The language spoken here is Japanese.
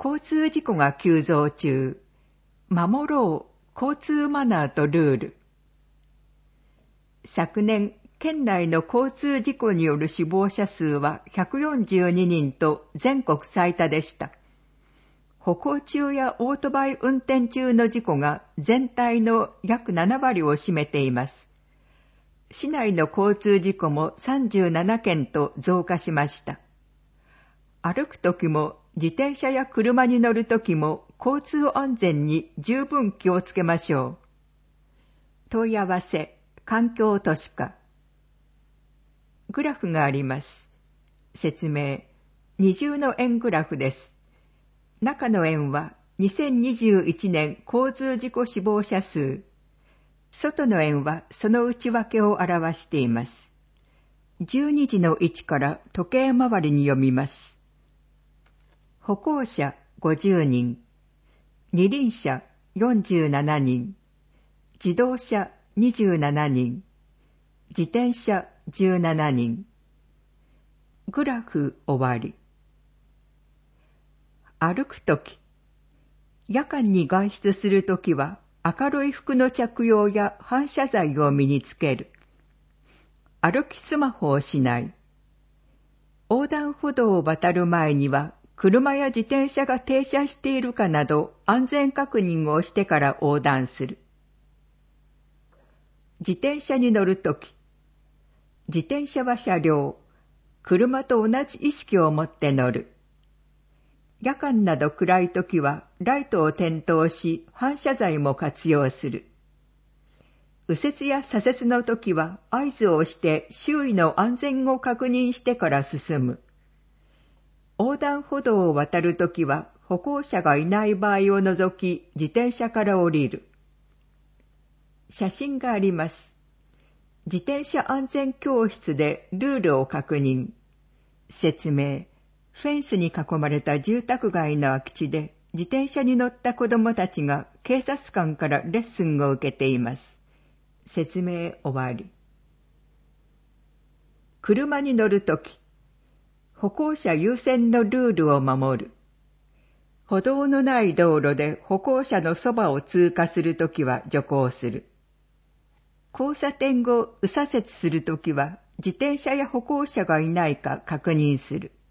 交通事故が急増中。守ろう交通マナーとルール。昨年、県内の交通事故による死亡者数は142人と全国最多でした。歩行中やオートバイ運転中の事故が全体の約7割を占めています。市内の交通事故も37件と増加しました。歩くときも自転車や車に乗るときも交通安全に十分気をつけましょう。問い合わせ、環境都市課。グラフがあります。説明、二重の円グラフです。中の円は2021年交通事故死亡者数。外の円はその内訳を表しています。12時の位置から時計回りに読みます。歩行者50人、二輪車47人、自動車27人、自転車17人。グラフ終わり。歩くとき、夜間に外出するときは明るい服の着用や反射材を身につける。歩きスマホをしない。横断歩道を渡る前には車や自転車が停車しているかなど安全確認をしてから横断する。自転車に乗るとき、自転車は車両、車と同じ意識を持って乗る。夜間など暗いときはライトを点灯し反射材も活用する。右折や左折のときは合図をして周囲の安全を確認してから進む。横断歩道を渡るときは歩行者がいない場合を除き自転車から降りる。写真があります。自転車安全教室でルールを確認。説明。フェンスに囲まれた住宅街の空き地で自転車に乗った子どもたちが警察官からレッスンを受けています。説明終わり。車に乗るとき、歩行者優先のルールを守る。歩道のない道路で歩行者のそばを通過するときは徐行する。交差点後右左折するときは自転車や歩行者がいないか確認する。